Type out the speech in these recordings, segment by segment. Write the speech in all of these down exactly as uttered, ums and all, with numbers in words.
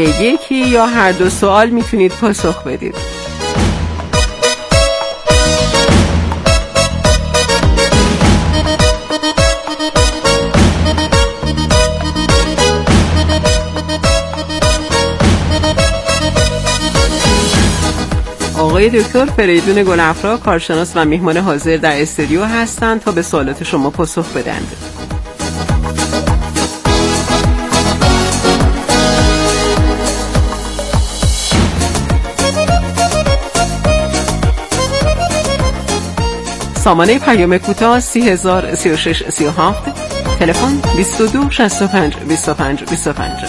به یکی یا هر دو سوال میتونید پاسخ بدید. آقای دکتر فریدون گل‌افرا کارشناس و میهمان حاضر در استودیو هستند تا به سوالات شما پاسخ بدند. سامانه پیام کوتاه سی هزار سی و شش سی و هفت، تلفن بیست و دو شصت و پنج بیست و پنج بیست و پنج.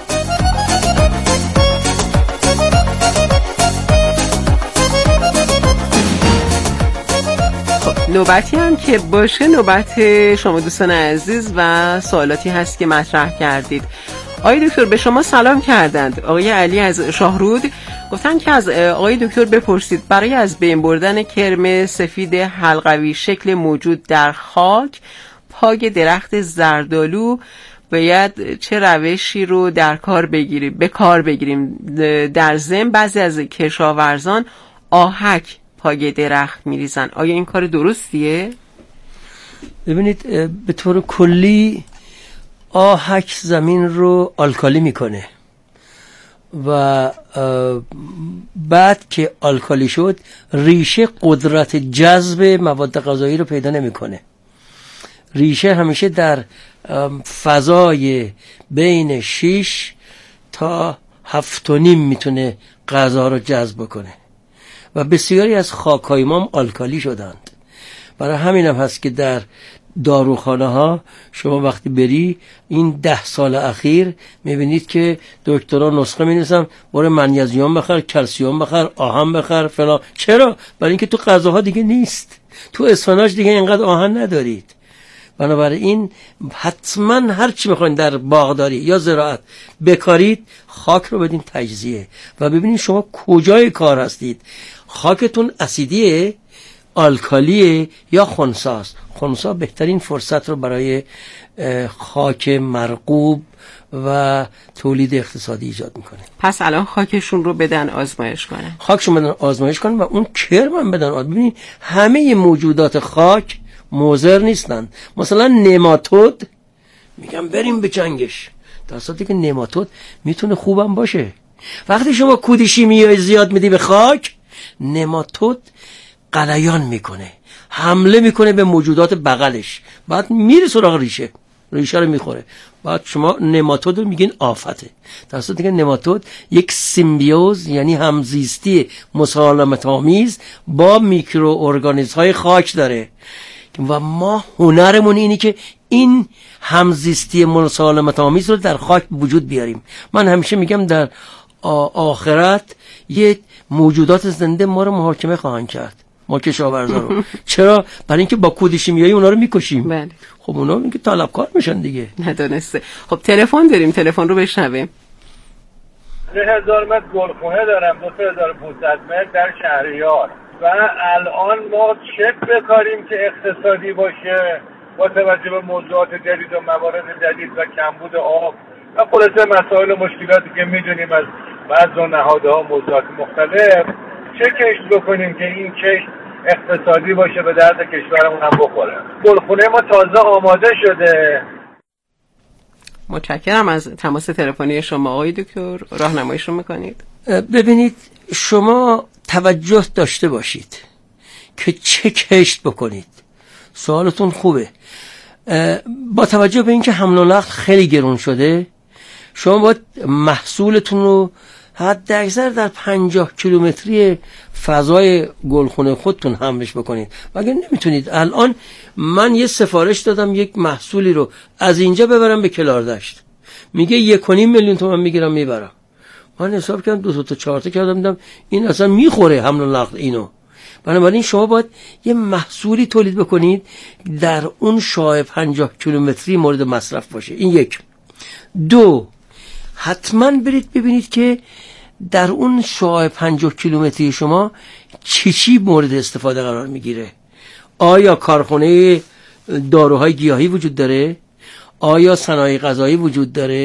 نوبتی هم که باشه نوبت شما دوستان عزیز و سوالاتی هست که مطرح کردید. آقای دکتر به شما سلام کردند. آقای علی از شاهرود گفتن که از آقای دکتر بپرسید برای از بین بردن کرم سفید حلقوی شکل موجود در خاک پای درخت زردآلو باید چه روشی رو در کار بگیریم به کار بگیریم. در ضمن بعضی از کشاورزان آهک پای درخت میریزن. آیا این کار درستیه؟ ببینید به طور کلی آهک زمین رو آلکالی میکنه و بعد که آلکالی شد ریشه قدرت جذب مواد غذایی رو پیدا نمیکنه. ریشه همیشه در فضای بین شش تا هفت و نیم میتونه غذا رو جذب کنه و بسیاری از خاک‌های ما هم آلکالی شدند. برای همین هم هست که در داروخانه ها شما وقتی بری این ده سال اخیر میبینید که دکترها نسخه مینویسن برو منیزیم بخر، کلسیم بخر، آهن بخر فلان. چرا؟ برای اینکه تو غذاها دیگه نیست، تو اسفناج دیگه اینقدر آهن ندارید. بنابراین حتما هر چی میخواین در باغداری یا زراعت بکارید خاک رو بدین تجزیه و ببینید شما کجای کار هستید. خاکتون اسیدیه، آلکالیه یا خنثاست. خنثا بهترین فرصت رو برای خاک مرغوب و تولید اقتصادی ایجاد میکنه. پس الان خاکشون رو بدن آزمایش کنن. خاکشون بدن آزمایش کنن و اون کرم هم بدن. ببینید همه موجودات خاک مضر نیستن. مثلا نماتود میگم بریم به جنگش، در صورتی که نماتود میتونه خوبم باشه. وقتی شما کود شیمیایی زیاد میدی به خاک، نماتود غلیان میکنه، حمله میکنه به موجودات بغلش، بعد میره سراغ ریشه، ریشه رو میخوره. بعد شما نماتود رو میگین آفته، در صورتی که نماتود یک سیمبیوز یعنی همزیستی مسالمت آمیز با میکرو ارگانیسم های خاک داره و ما هنرمون اینی که این همزیستی مسالمت آمیز رو در خاک وجود بیاریم. من همیشه میگم در آخرت یه موجودات زنده ما رو محاکمه خواهند کرد، ما کشاورزا رو. چرا؟ برای اینکه با کود شیمیایی اونا رو میکشیم. بله. خب اونا میگه طلبکار میشن دیگه. ندونسته. خب تلفن داریم، تلفن رو بشنویم. سه هزار متر گلخونه دارم، دو هزار و پانصد متر در شهریار و الان ما چه بکاریم که اقتصادی باشه با توجه به موضوعات جدید و موارد جدید و کمبود آب و خلاصه مسائل و مشکلاتی که میدونیم از بعض نهادها موضوعات مختلف. چه کشت بکنیم که این کشت اقتصادی باشه به درد کشورمون هم بخوره؟ گلخونه ما تازه آماده شده. متشکرم از تماس تلفنی شما آقای دکتر. راهنماییشون میکنید؟ ببینید شما توجه داشته باشید که چه کشت بکنید. سوالتون خوبه. با توجه به اینکه حمل و نقل خیلی گرون شده، شما باید محصولتون رو حد اکثر در پنجاه کیلومتری فضای گلخونه خودتون حملش بکنید. مگر نمیتونید؟ الان من یه سفارش دادم یک محصولی رو از اینجا ببرم به کلاردشت، میگه یک و نیم میلیون تومان میگیرم میبرم. من حساب کردم دو تا چهار تا کردم دیدم این اصلا میخوره حمل و نقل اینو. بنابراین شما باید یه محصولی تولید بکنید در اون شعاع پنجاه کیلومتری مورد مصرف باشه. این یک. دو، حتما برید ببینید که در اون شعاع پنجاه کیلومتری شما چی چی مورد استفاده قرار میگیره. آیا کارخانه داروهای گیاهی وجود داره؟ آیا صنایع غذایی وجود داره؟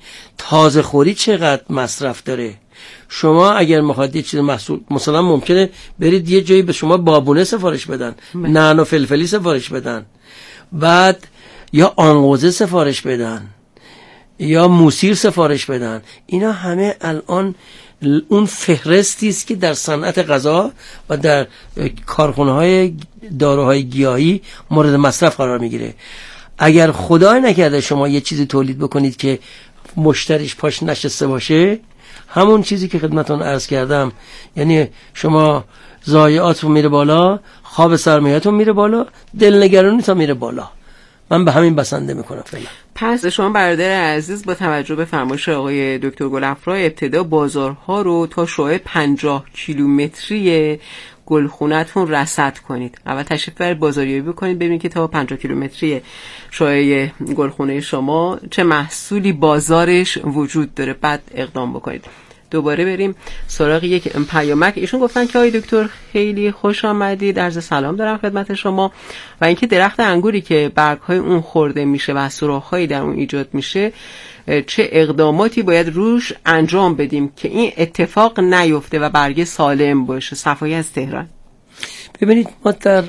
تازه خوری چقدر مصرف داره. شما اگر میخواد یه چیز محصول، مثلا ممکنه برید یه جایی به شما بابونه سفارش بدن، نعنا و فلفلی سفارش بدن، بعد یا آنگوزه سفارش بدن یا موسیر سفارش بدن. اینا همه الان اون فهرستی است که در صنعت غذا و در کارخانه‌های داروهای گیاهی مورد مصرف قرار میگیره. اگر خدای نکرده شما یه چیزی تولید بکنید که مشتریش پاش نشسته باشه، همون چیزی که خدمتون عرض کردم، یعنی شما ضایعاتون میره بالا، خواب سرمایه‌تون میره بالا، دلنگرانیتون میره بالا. من به همین بسنده میکنم فعلا. پس شما برادر عزیز با توجه به فرمایش آقای دکتر گلافرا ابتدا بازارها رو تا شعاع پنجاه کیلومتری گلخونه‌تون رصد کنید. اول تشریف برید بازاریابی بکنید ببینید که تا پنجاه کیلومتری شعاع گلخونه شما چه محصولی بازارش وجود داره، بعد اقدام بکنید. دوباره بریم سراغ یک پیامک. ایشون گفتن که آقای دکتر خیلی خوش آمدید، عرض سلام دارم خدمت شما، و اینکه درخت انگوری که برگ‌های اون خورده میشه و سوراخ‌هایی در اون ایجاد میشه چه اقداماتی باید روش انجام بدیم که این اتفاق نیفته و برگ سالم باشه. صفایی از تهران. ببینید ما در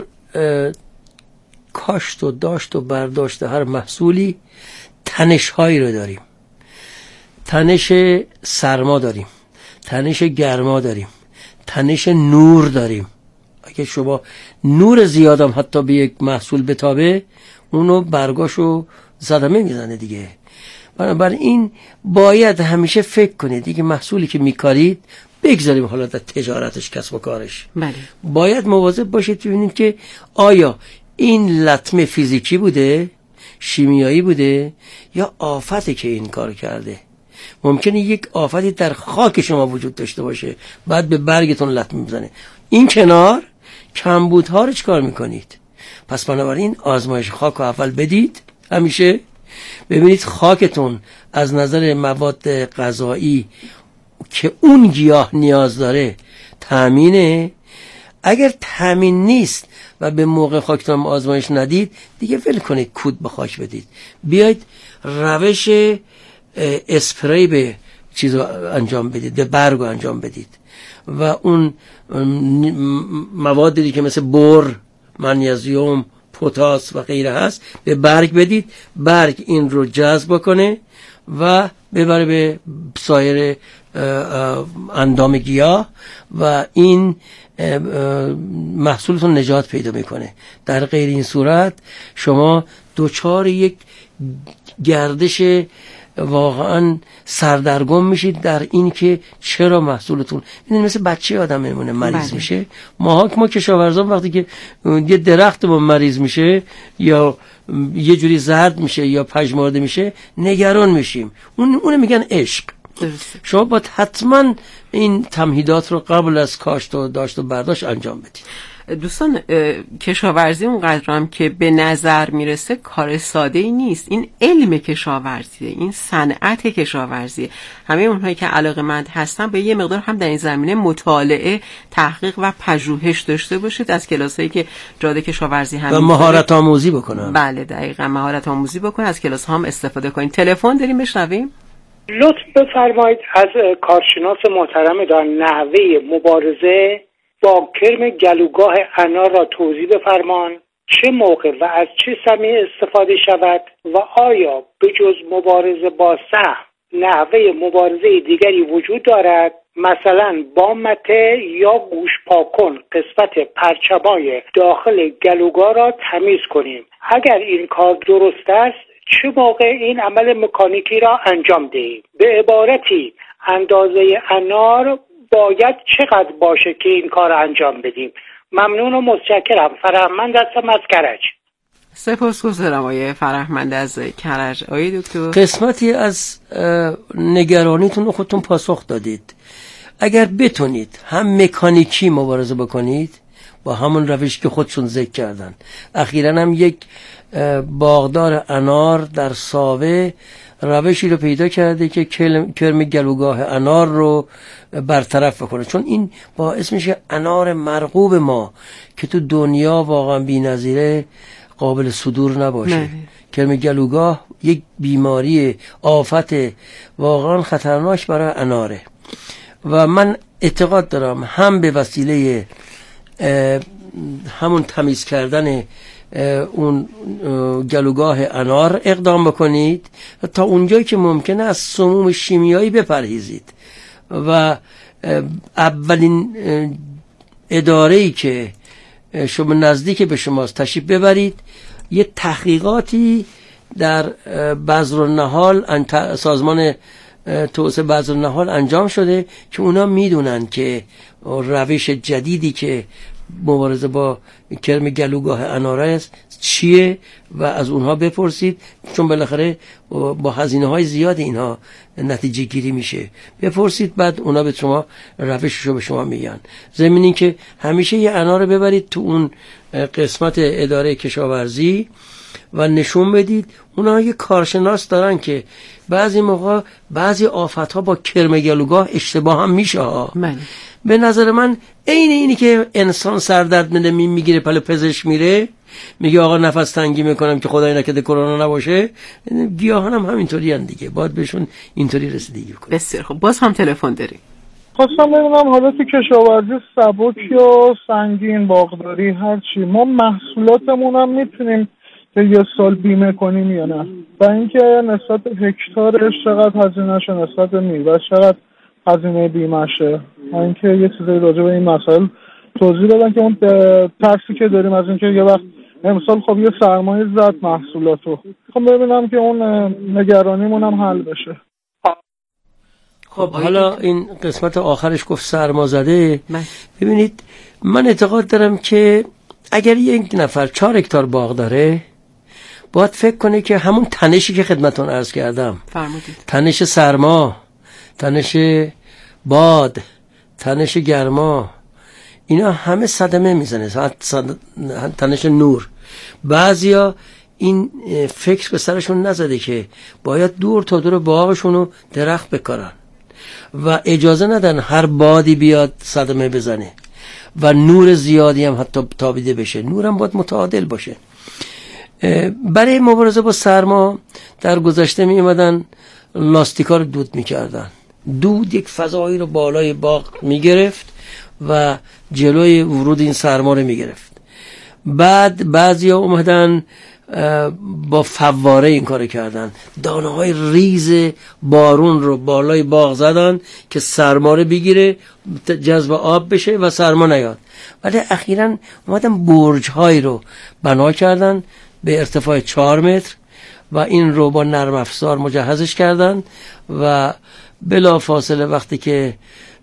کاشت و داشت و برداشت هر محصولی تنش‌هایی رو داریم. تنش سرما داریم، تنش گرما داریم، تنش نور داریم. اگه شما نور زیادم حتی به یک محصول بتابه، اونو برگاشو صدمه میزنه دیگه. بنابراین باید همیشه فکر کنید دیگه محصولی که میکارید، بگذاریم حالا در تجارتش، کسب و کارش، بله. باید مواظب باشید ببینید که آیا این لطمه فیزیکی بوده، شیمیایی بوده، یا آفتی که این کار کرده. ممکنه یک آفتی در خاک شما وجود داشته باشه، بعد به برگتون لطمه میزنه. این کنار کمبودها رو چیکار میکنید؟ پس بنابراین آزمایش خاک رو اول بدید، همیشه ببینید خاکتون از نظر مواد غذایی که اون گیاه نیاز داره تامینه. اگر تامین نیست و به موقع خاکتون آزمایش ندید، دیگه ول کنید، کود به خاک بدید. بیاید روش اسپری به چیزو انجام بدید، به برگو انجام بدید، و اون موادی که مثل بور، منیزیم، پتاس و غیره هست به برگ بدید. برگ این رو جذب کنه و ببره به سایر اندام گیاه و این محصولتون نجات پیدا میکنه. در غیر این صورت شما دوچار یک گردش واقعا سردرگم میشید در این که چرا محصولتون این مثل بچه آدم میمونه مریض بله. میشه. ما ما کشاورزان وقتی که یه درخت ما مریض میشه یا یه جوری زرد میشه یا پژمرده میشه، نگران میشیم. اون اون میگن عشق. درسته. شما باید حتما این تمهیدات رو قبل از کاشت و داشت و برداشت انجام بدید. دوستان، کشاورزی اونقدر هم که به نظر میرسه کار ساده ای نیست. این علم کشاورزیه، این صنعت کشاورزیه. همه اونهایی که علاقه‌مند هستن به یه مقدار هم در این زمینه مطالعه، تحقیق و پژوهش داشته باشید. از کلاسایی که جاده کشاورزی هم و مهارت آموزی بکنن. بله دقیقاً، مهارت آموزی بکنن، از کلاس ها هم استفاده کنین. تلفن داریم بشنویم. لطف بفرمایید از کارشناس محترم در نحوه مبارزه با کرم گلوگاه انار را توضیح بفرمان، چه موقع و از چه سمی استفاده شود و آیا به جز مبارزه با سهم نحوه مبارزه دیگری وجود دارد؟ مثلا با مته یا گوش پاکن قسمت پرچمای داخل گلوگاه را تمیز کنیم. اگر این کار درست است، چه موقع این عمل مکانیکی را انجام دهیم؟ به عبارتی اندازه انار باید چقدر باشه که این کار انجام بدیم؟ ممنون و متشکرم. فرهمند هستم از کرج. سپاسگزارم آقای فرهمند از کرج. آقای دکتر، قسمتی از نگرانیتون رو خودتون پاسخ دادید. اگر بتونید هم مکانیکی مبارزه بکنید با همون روش که خودشون ذکر کردن. اخیراً هم یک باغدار انار در ساوه روشی رو پیدا کرده که کرم گلوگاه انار رو برطرف بکنه، چون این باعث میشه انار مرغوب ما که تو دنیا واقعا بی‌نظیره قابل صدور نباشه. نه. کرم گلوگاه یک بیماری آفت واقعا خطرناک برای اناره و من اعتقاد دارم هم به وسیله همون تمیز کردن اون گلوگاه انار اقدام بکنید تا اونجایی که ممکنه از سموم شیمیایی بپرهیزید و اولین اداره‌ای که شما نزدیک به شماست تشریف ببرید. یه تحقیقاتی در بذر النهال سازمان توسعه بذر النهال انجام شده که اونا میدونن که روش جدیدی که مبارزه با کرم گلوگاه اناره است چیه و از اونها بپرسید، چون بالاخره با هزینه های زیاد اینها نتیجه گیری میشه. بپرسید بعد اونا به شما روششو به شما میگن. ضمن این که همیشه یه انار ببرید تو اون قسمت اداره کشاورزی و نشون بدید. اونا یه کارشناس دارن که بعضی موقع بعضی آفت‌ها با کرم گلوگاه اشتباه هم میشه ها. من. به نظر من عین اینی که انسان سردرد میده میگیره پل پزشک میره میگه آقا نفس تنگی میکنم که خدای نکرده کرونا نباشه، گیاهان هم همینطوری ان دیگه، باید بهشون اینطوری رسیدگی کنیم. بسیار خب، باز هم تلفن داریم. خواستم ببینم حالا تو کشاورزی سبک یا سنگین، باغداری، هر چی، ما محصولاتمون هم میتونیم که یه سال بیمه کنیم یا نه؟ و اینکه نسبت به هکتارش چقدر هزینه‌شه، نسبت به میوه‌اش چقدر هزینه بیمه‌شه. و اینکه یه چیزی راجع به این مسائل توضیح بدن که اون ترسی که داریم از اینکه یه وقت امسال خب یه سرمایه زد محصولاتو، خب ببینم که اون نگرانیمون هم حل بشه. خب حالا این قسمت آخرش گفت سرما زده. ببینید من اعتقاد دارم که اگر یک نفر چهار هکتار باغ داره باید فکر کنه که همون تنشی که خدمتون عرض کردم، فرمودید. تنش سرما، تنش باد، تنش گرما، اینا همه صدمه میزنه، صد... تنش نور. بعضیا این فکر به سرشون نزده که باید دور تا دور باغشونو درخت بکارن و اجازه ندن هر بادی بیاد صدمه بزنه و نور زیادی هم حتی تابیده بشه. نورم باید متعادل باشه. برای مبارزه با سرما در گذشته می اومدن لاستیکا رو دود میکردن. دود یک فضایی رو بالای باغ میگرفت و جلوی ورود این سرما رو میگرفت. بعد بعضیا اومدن با فواره این کار کردن، دانه های ریز بارون رو بالای باغ زدن که سرما رو بگیره، جذب آب بشه و سرما نیاد. ولی اخیراً اومدن برج های رو بنا کردن به ارتفاع چهار متر و این رو با نرم افزار مجهزش کردن و بلا فاصله وقتی که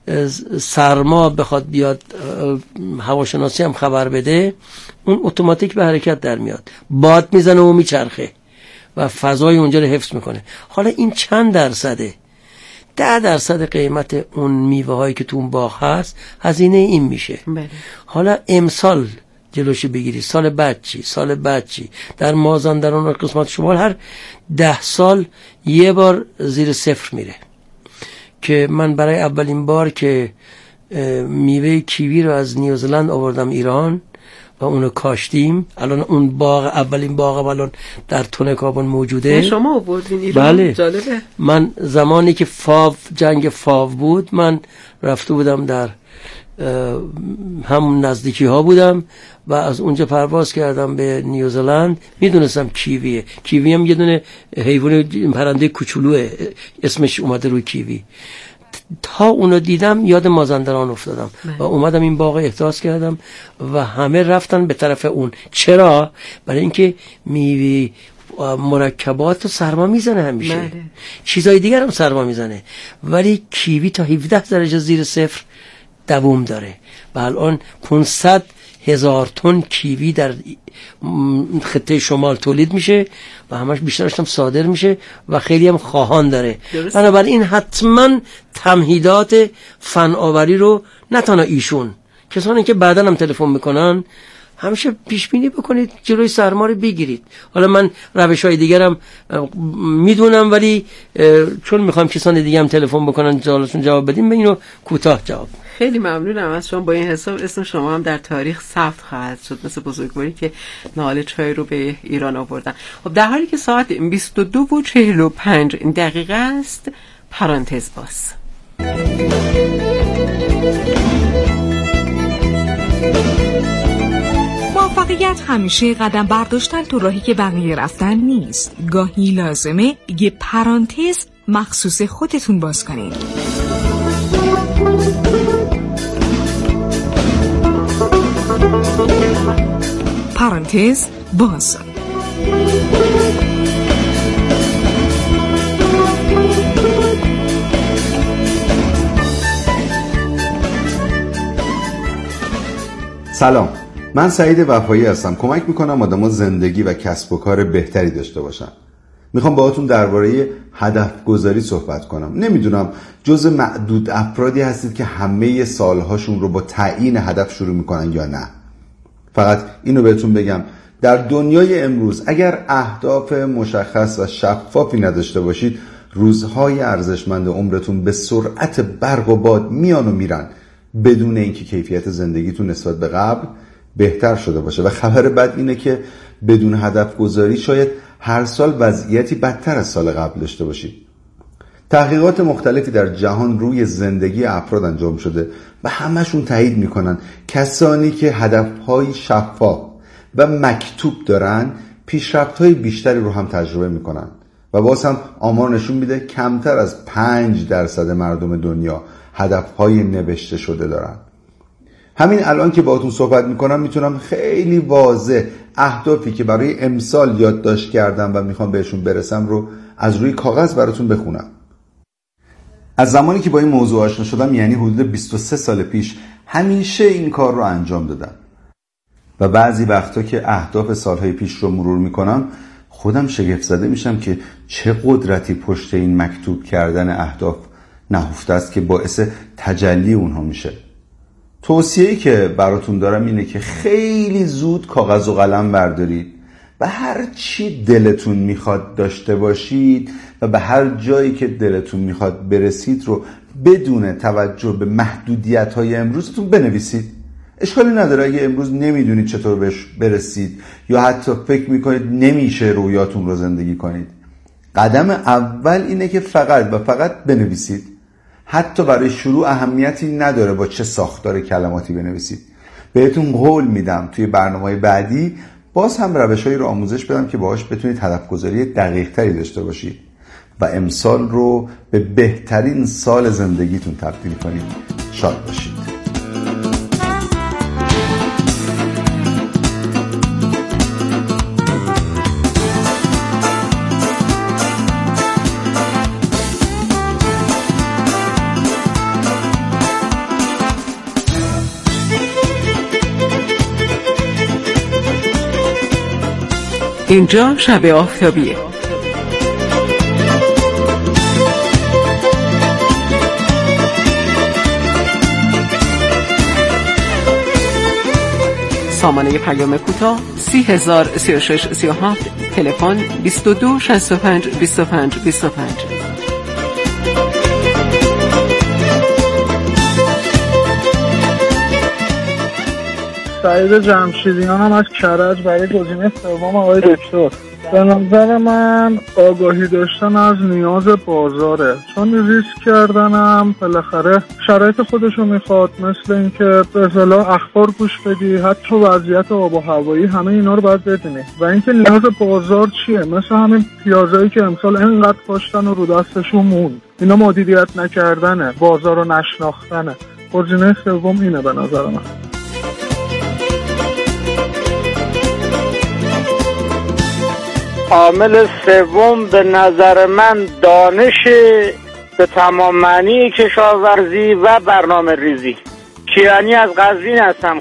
سرما بخواد بیاد هواشناسی هم خبر بده، اون اتوماتیک به حرکت در میاد، باد میزنه و میچرخه و فضای اونجا رو حفظ میکنه. حالا این چند درصده؟ ده درصد قیمت اون میوه هایی که تو اون باغ هست هزینه این میشه. بله. حالا امسال جلوشی بگیری، سال بعد چی، سال بعد چی؟ در مازندران و قسمت شمال هر ده سال یه بار زیر صفر میره. که من برای اولین بار که میوه کیوی رو از نیوزلند آوردم ایران و اونو کاشتیم، الان اون باغ اولین باغ الان در تونه کابون موجوده. شما آوردین ایران؟ بله. جالبه. من زمانی که فاو جنگ فاو بود من رفته بودم در همون نزدیکی ها بودم و از اونجا پرواز کردم به نیوزلند. میدونستم کیویه. کیوی هم یه دونه حیوان پرنده کوچولوه، اسمش اومده روی کیوی. تا اونو دیدم یاد مازندران افتادم و اومدم این باغ احساس کردم و همه رفتن به طرف اون. چرا؟ برای اینکه میوه مرکبات سرما میزنه همیشه. بله. چیزای دیگر هم سرما میزنه، ولی کیوی تا هفده درجه زیر صفر دوام داره و الان پانصد هزار تن کیوی در خطه شمال تولید میشه و همش بیشترش هم صادر میشه و خیلی هم خواهان داره. بنابراین حتما تمهیدات فناوری رو نه تنها ایشون، کسانی که بعداً هم تلفن میکنن، همیشه پیش بینی بکنید، جلوی سرما رو بگیرید. حالا من روش‌های دیگرم میدونم ولی چون میخوام کسان دیگه هم تلفن بکنن جوابشون جواب بدیم، به اینو کوتاه جواب خیلی ممنونم از شما. با این حساب اسم شما هم در تاریخ ثبت خواهد شد، مثل بزرگواری که نهال چای رو به ایران آوردن. خب در حالی که ساعت بیست و دو و چهل و پنج دقیقه است، پرانتز باز. موفقیت همیشه قدم برداشتن تو راهی که بقیه رفتن نیست. گاهی لازمه یه پرانتز مخصوص خودتون باز کنید. پرانتز باز. سلام، من سعید وفایی هستم. کمک میکنم آدم‌ها زندگی و کسب و کار بهتری داشته باشن. میخوام باهاتون درباره هدف گذاری صحبت کنم. نمیدونم جز معدود افرادی هستید که همه سالهاشون رو با تعیین هدف شروع میکنن یا نه. فقط اینو بهتون بگم، در دنیای امروز اگر اهداف مشخص و شفافی نداشته باشید، روزهای ارزشمند عمرتون به سرعت برق و باد میان و میرن بدون اینکه کیفیت زندگیتون نسبت به قبل بهتر شده باشه. و خبر بد اینه که بدون هدف گذاری شاید هر سال وضعیتی بدتر از سال قبل داشته باشید. تحقیقات مختلفی در جهان روی زندگی افراد انجام شده و همشون تایید میکنن کسانی که هدفهای شفاف و مکتوب دارن پیشرفت‌های بیشتری رو هم تجربه میکنن. و باز هم آمار نشون میده کمتر از پنج درصد مردم دنیا هدفهای نوشته شده دارن. همین الان که باهاتون صحبت میکنم میتونم خیلی واضح اهدافی که برای امسال یادداشت کردم و میخوام بهشون برسم رو از روی کاغذ براتون بخونم. از زمانی که با این موضوع آشنا شدم، یعنی حدود بیست و سه سال پیش، همیشه این کار رو انجام دادم. و بعضی وقتا که اهداف سالهای پیش رو مرور میکنم خودم شگفت زده میشم که چه قدرتی پشت این مکتوب کردن اهداف نهفته است که باعث تجلی اونها میشه. توصیه‌ای که براتون دارم اینه که خیلی زود کاغذ و قلم بردارید و هر چی دلتون میخواد داشته باشید و به هر جایی که دلتون میخواد برسید رو بدون توجه به محدودیت‌های امروزتون بنویسید. اشکالی نداره اگه امروز نمیدونید چطور بهش برسید یا حتی فکر میکنید نمیشه رویاتون رو زندگی کنید. قدم اول اینه که فقط و فقط بنویسید. حتی برای شروع اهمیتی نداره با چه ساختار کلماتی بنویسید. بهتون قول میدم توی برنامه‌های بعدی باز هم روش‌هایی رو آموزش بدم که باهاش بتونید هدف‌گذاری دقیق‌تری داشته باشید و امسال رو به بهترین سال زندگیتون تبدیل کنید. شاد باشید. اینجا شب آفتابیه. سامانه پیام کوتاه سی هزار سی و شش سی و هفت، تلفن بیست و دو شصت و پنج بیست و پنج بیست و پنج. سعید جمشیدیان هم از کرج برای گزینه سوم آقای دکتر. به نظر من آگاهی داشتن از نیاز بازاره، چون ریسک کردنم بالاخره شرایط خودشو میخواد، مثل اینکه به اصطلاح اخبار گوش بدی، حتی وضعیت آب و هوایی، همه اینا رو باید بدونی. و اینکه نیاز بازار چیه، مثل همین پیازایی که امسال انقدر پاشتن و رو دستشون موند، اینا مدیریت نکردنه، بازار رو نشناختنه. گزینه سوم اینه به نظر من. عامل سوم به نظر من دانش به تمام معنی کشاورزی و برنامه ریزی. کیانی از قزوین هستم.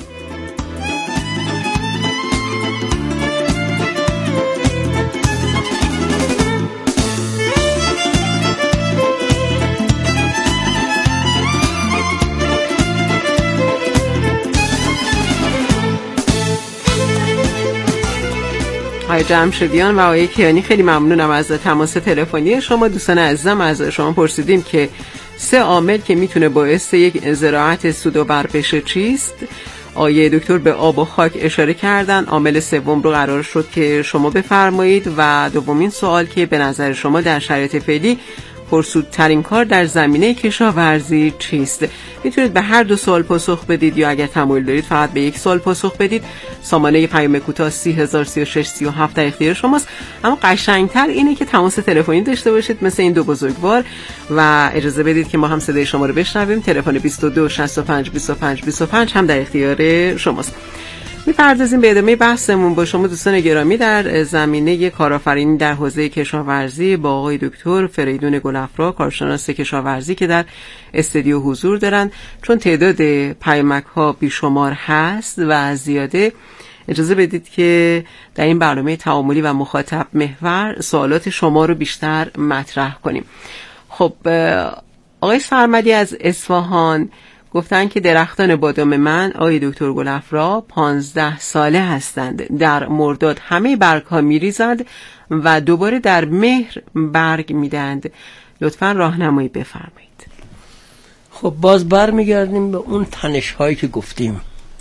آقای جمشیدیان و آقای کیانی، خیلی ممنونم از تماس تلفنی شما. دوستان عزیزم، از شما پرسیدیم که سه عامل که میتونه باعث یک زراعت سودآور بشه چیست؟ آقای دکتر به آب و خاک اشاره کردن. عامل سوم رو قرار شد که شما بفرمایید و دومین سوال که به نظر شما در شرایط فعلی پرسودترین کار در زمینه کشاورزی چیست؟ میتونید به هر دو سوال پاسخ بدید یا اگر تمایل دارید فقط به یک سوال پاسخ بدید. سامانه پیام کوتاه سی هزار سی و شش سی و هفت در اختیار شماست، اما قشنگتر اینه که تماس تلفنی داشته باشید مثل این دو بزرگوار و اجازه بدید که ما هم صدای شما رو بشنویم. تلفن بیست و دو شصت و پنج بیست و پنج بیست و پنج هم در اختیار شماست. می‌پردازیم به ادامه بحثمون با شما دوستان گرامی در زمینه کارآفرینی در حوزه کشاورزی با آقای دکتر فریدون گلافرا، کارشناس کشاورزی که در استودیو حضور دارن. چون تعداد پیامک‌ها بیشمار هست و زیاده، اجازه بدید که در این برنامه تعاملی و مخاطب محور سوالات شما رو بیشتر مطرح کنیم. خب آقای سرمدی از اصفهان گفتن که درختان بادام من آقای دکتر گلافرا پانزده ساله هستند. در مرداد همه برگ ها می ریزند و دوباره در مهر برگ می دهند. لطفاً راهنمایی بفرمایید. خب باز بر می گردیم به اون تنش هایی که گفتیم.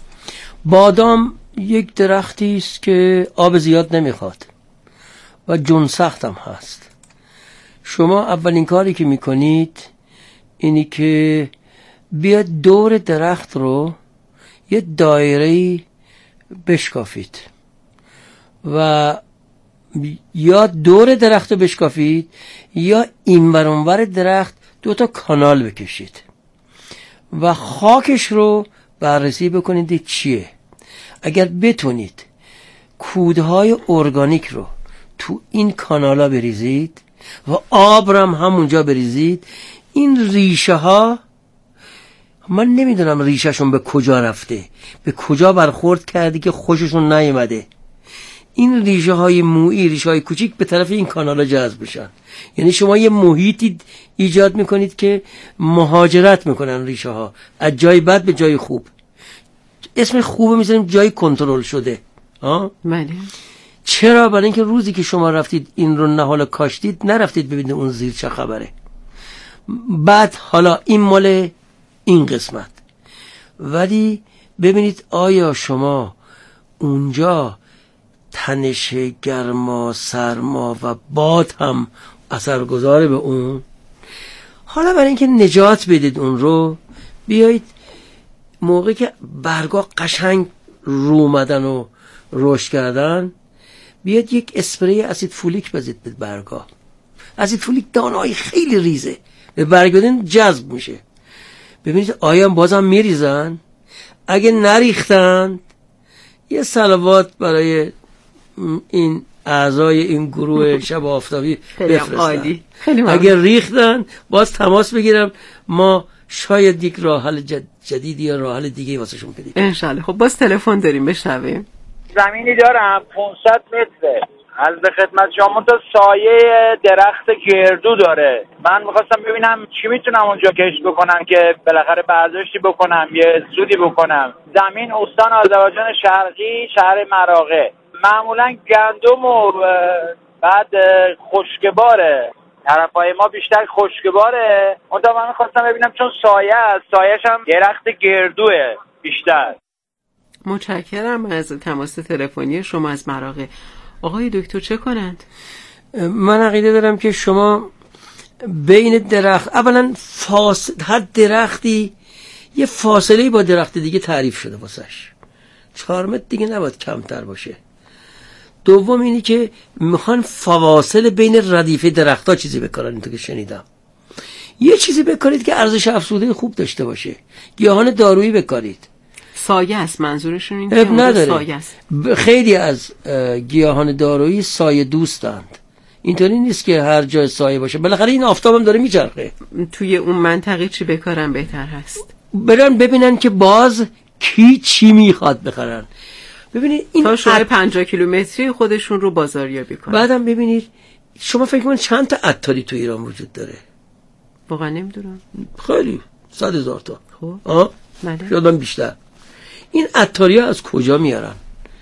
بادام یک درختی است که آب زیاد نمی خواد و جون سخت هم هست. شما اولین کاری که می کنید اینی که بیاد دور درخت رو یه دایره بشکافید و یا دور درخت رو بشکافید یا این ور اون ور درخت دو تا کانال بکشید و خاکش رو بررسی بکنید چیه. اگر بتونید کودهای ارگانیک رو تو این کانالا بریزید و آب رو هم همونجا بریزید، این ریشه ها، من نمیدونم ریشهشون به کجا رفته، به کجا برخورد کردی که خوششون نیامده، این ریشه های مویی، ریشه های کوچیک به طرف این کانالا جذب بشن. یعنی شما یه محیطی ایجاد میکنید که مهاجرت میکنن ریشه ها از جای بد به جای خوب. اسم خوبه میذاریم جای کنترل شده. ها؟ بله. چرا؟ برای اینکه روزی که شما رفتید این رو نهال کاشتید نرفتید ببینید اون زیر چه خبره. بعد حالا این مال این قسمت، ولی ببینید آیا شما اونجا تنش گرما، سرما و باد هم اثرگذاره به اون؟ حالا برای اینکه نجات بدید اون رو، بیایید موقعی که برگا قشنگ رو اومدن و رشد کردن، بیاد یک اسپری اسید فولیک بزنید به برگا. اسید فولیک دانه‌های خیلی ریزه، به برگ بدین جذب میشه. ببینید آیا بازم میریزن؟ اگه نریختن یه صلوات برای این اعضای این گروه شب آفتابی بفرستن. اگر ریختن باز تماس بگیرم، ما شاید یک راه حل جدیدی یا راه حل دیگه واسهشون بدیم ان شاء الله. خب باز تلفن داریم، بشنویم. زمینی دارم پانصد متره از به خدمت شما، تا سایه درخت گردو داره. من میخواستم ببینم چی میتونم اونجا کشت بکنم که بالاخره برداشتی بکنم، یه سودی بکنم. زمین استان آذربایجان شرقی، شهر مراغه. معمولا گندم و بعد خشکباره، طرفای ما بیشتر خشکباره. اونجا من میخواستم ببینم چون سایه است، سایه‌ش هم درخت گردوه بیشتر. متشکرم از تماس تلفنی شما از مراغه. آقای دکتر چه کنند؟ من عقیده دارم که شما بین درخت، اولا فاصله، هر درختی یه فاصله با درخت دیگه تعریف شده واسش، چهار متر دیگه نباید کمتر باشه. دوم اینی که میخوان فواصل بین ردیفه درخت‌ها چیزی بکارن. این تو که شنیدم یه چیزی بکارید که ارزش افزوده خوب داشته باشه، گیاهان دارویی بکارید. سایه است منظورشون؟ این اب نداره. سایه است. خیلی از گیاهان دارویی سایه دوستند، اینطوری نیست که هر جای سایه باشه. بالاخره این آفتاب هم داره میچرخه. توی اون منطقه چی بکارن بهتر هست؟ برن ببینن که باز کی چی میخواد بخرن. ببینید این تا شاید پنجاه کیلومتری خودشون رو بازاریابی کنن. بعدم ببینید شما فکر کنید چند تا عطاری تو ایران وجود داره؟ واقعا نمیدونم. خیلی صد هزار تا. خب آه بله. شاید هم بیشتر. این عطاری ها از کجا میارن؟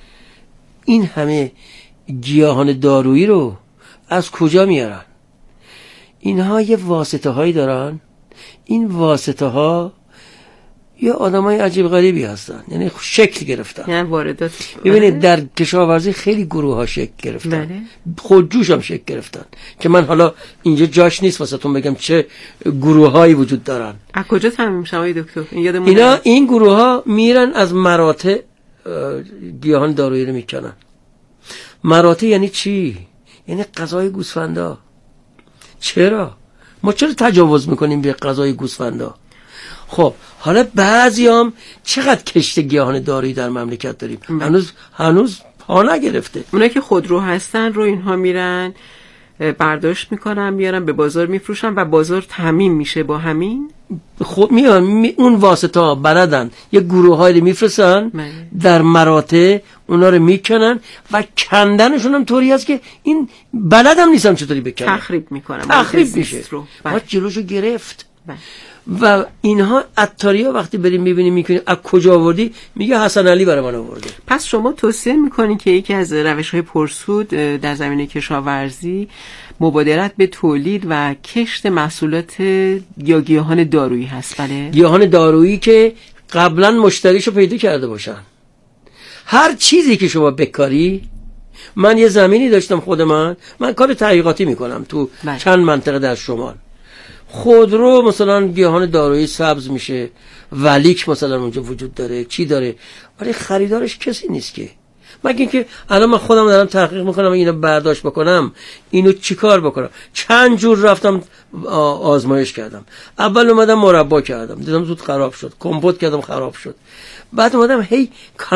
این همه گیاهان دارویی رو از کجا میارن؟ اینها یه واسطه هایی دارن، این واسطه ها یا آدمای عجیب غریبی هستن، یعنی شکل گرفتن. یعنی واردات. ببینید در کشاورزی خیلی گروه ها شکل گرفتن. بله. خودجوش هم شکل گرفتن که من حالا اینجا جاش نیست واسهتون بگم چه گروه هایی وجود دارن. از کجا تامین میشن آقای دکتر؟ این یادمون اینا این گروه ها میرن از مراتع گیاهان دارویی رو میکنن. مراتع یعنی چی؟ یعنی غذای گوسفندا. چرا؟ ما چرا تجاوز میکنیم به غذای گوسفندا؟ خب حالا بعضیام چقدر کشت گیاهان دارویی در مملکت داریم؟ هنوز هنوز پا نگرفته. اونایی که خودرو هستن رو اینها میرن برداشت میکنن میارن به بازار میفروشن و بازار تامین میشه با همین. خب میان می اون واسطه ها بردن یه گروه های رو میفرستن در مراتع اونا رو میکنن و کندنشون هم طوری هست که این بلد هم نیستم چطوری بکنن، تخریب میکنن، تخریب میشه. باید جلوشو گرفت. بله. و اینها عطاری ها وقتی بریم میبینیم میکنیم از کجا آوردی، میگه حسن علی برای من آورده. پس شما توصیه میکنین که یکی از روش های پرسود در زمینه کشاورزی مبادرت به تولید و کشت محصولات یا گیاهان دارویی هست. بله، گیاهان دارویی که قبلا مشتریشو پیدا کرده باشن. هر چیزی که شما بکاری، من یه زمینی داشتم خود من من کار تحقیقاتی میکنم تو بله. چند منطقه در شمال خودرو مثلا گیاهان دارویی سبز میشه، ولیک مثلا اونجا وجود داره، چی داره، ولی خریدارش کسی نیست که. مگه اینکه الان من خودم دارم تحقیق میکنم اینو برداشت بکنم، اینو چیکار بکنم. چند جور رفتم آزمایش کردم. اول اومدم مربا کردم، دیدم زود خراب شد. کمپوت کردم خراب شد. بعد اومدم هی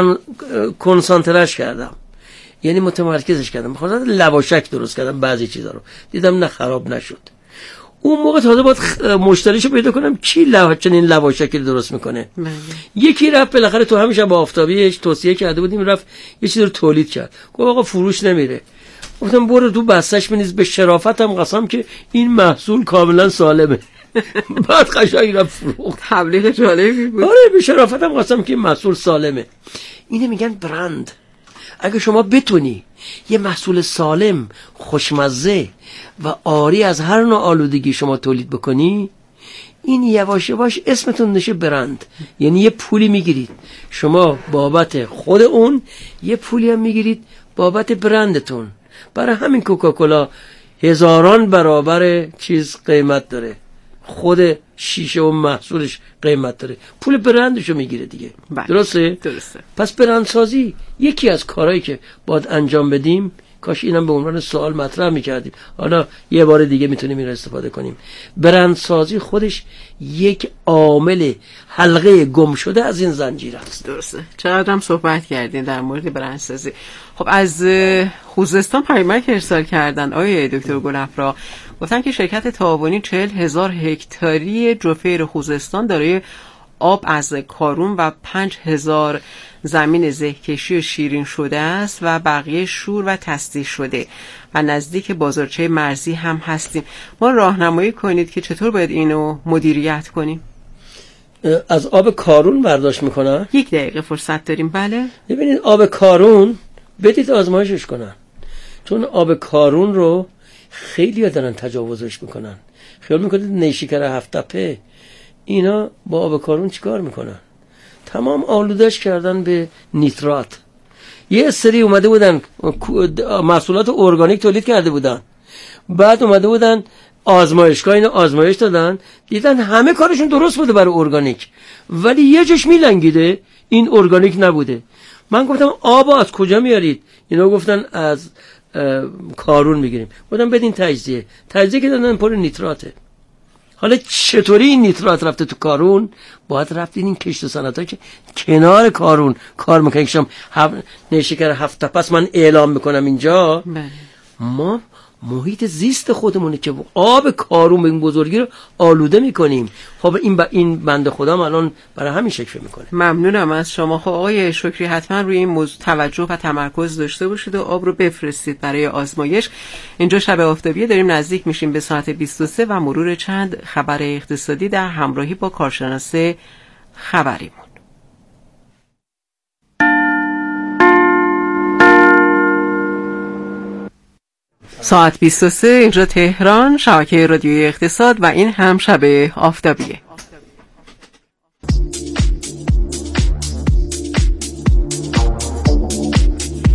کنسانترش کردم، یعنی متمرکزش کردم. می‌خواستم لواشک درست کردم بعضی چیزا رو، دیدم نه خراب نشد. اون موقع تازه باید مشتریشو پیدا کنم کی لوا چنین لواشکی درست میکنه. مه. یکی رفت بالاخره تو همیشه با آفتابیش توصیه کرده بودیم، رفت یه چیزی رو تولید کرد. گفت آقا فروش نمیره. گفتم برو تو بستش بنویس به شرافتم قسم که این محصول کاملا سالمه. بعد قشنگ رفت فروخت. تبلیغ جالبی بود. آره به شرافتم قسم که محصول سالمه. اینه میگن برند. اگه شما بتونی یه محصول سالم، خوشمزه و عاری از هر نوع آلودگی شما تولید بکنی، این یواش یواش اسمتون نشه برند. یعنی یه پولی میگیرید شما بابت خود اون، یه پولی هم میگیرید بابت برندتون. برای همین کوکاکولا هزاران برابر چیز قیمت داره، خود شیشه و محصولش قیمت داره، پول برندشو میگیره دیگه. بله. درسته؟ درسته. پس برندسازی یکی از کارهایی که باید انجام بدیم. کاش اینم به عنوان سوال مطرح میکردیم، حالا یه بار دیگه میتونیم این رو استفاده کنیم. برندسازی خودش یک عامل حلقه گم شده از این زنجیر است. درسته. چقدر هم صحبت کردین در مورد برندسازی. خب از خوزستان پیامک ارسال کردن آقای دکتر گلافرا، گفتن که شرکت تعاونی چهل هزار هکتاری جوفیر خوزستان دارای آب از کارون و پنج هزار زمین زهکشی و شیرین شده است و بقیه شور و تصدیح شده و نزدیک بازارچه مرزی هم هستیم. ما راهنمایی کنید که چطور باید اینو مدیریت کنیم؟ از آب کارون برداشت میکنن؟ یک دقیقه فرصت داریم. بله. ببینید آب کارون بدید آزمایشش کنن، چون آب کارون رو خیلی ها دارن تجاوزش میکنن. خیال میکنید نیشکر هفت تپه اینا با آب کارون چیکار میکنن؟ تمام آلودش کردن به نیترات. یه سری اومده بودن محصولات ارگانیک تولید کرده بودن، بعد اومده بودن آزمایشگاه اینو آزمایش دادن، دیدن همه کارشون درست بوده برای ارگانیک، ولی یه جاش میلنگیده، این ارگانیک نبوده. من گفتم آب از کجا میارید؟ اینا گفتن از کارون میگیریم. گفتم بدین تجزیه. تجزیه که دادن پر نیتراته. حالا چطوری این نیترات رفته تو کارون؟ باید رفتین این کشت و صنعت‌ها که کنار کارون کار میکنن. شما هف... نیشکر هفت پس من اعلام میکنم اینجا بله. ما محیط زیست خودمونه که آب کارون به این بزرگی رو آلوده میکنیم. خب این ب... این بنده خودم الان برای همین شکل میکنه. ممنونم از شما. خب آقای شکری حتما روی این موضوع توجه و تمرکز داشته باشید و آب رو بفرستید برای آزمایش. اینجا شب آفتابیه، داریم نزدیک میشیم به ساعت بیست و سه و مرور چند خبر اقتصادی در همراهی با کارشناس خبریمون. ساعت بیست و سه اینجا تهران، شبکه رادیوی اقتصاد و این هم شب آفتابیه.